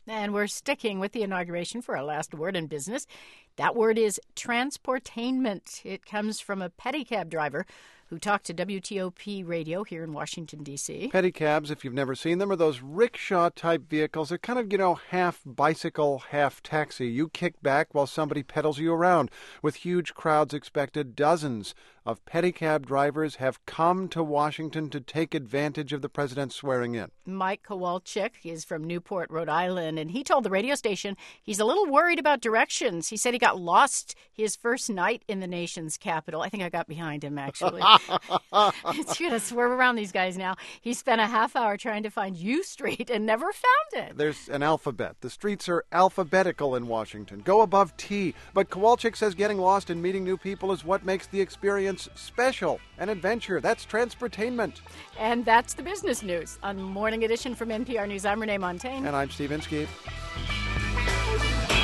And we're sticking with the inauguration for our last word in business. That word is transportainment. It comes from a pedicab driver who talked to WTOP radio here in Washington, D.C. Pedicabs, if you've never seen them, are those rickshaw-type vehicles. They're kind of, half bicycle, half taxi. You kick back while somebody pedals you around. With huge crowds expected, dozens of pedicab drivers have come to Washington to take advantage of the president's swearing in. Mike Kowalczyk is from Newport, Rhode Island, and he told the radio station he's a little worried about directions. He said he got lost his first night in the nation's capital. I think I got behind him, actually. It's going to swerve around these guys now. He spent a half hour trying to find U Street and never found it. There's an alphabet. The streets are alphabetical in Washington. Go above T. But Kowalczyk says getting lost and meeting new people is what makes the experience special. An adventure. That's transportainment. And that's the business news. On Morning Edition from NPR News, I'm Renee Montagne. And I'm Steve Inskeep.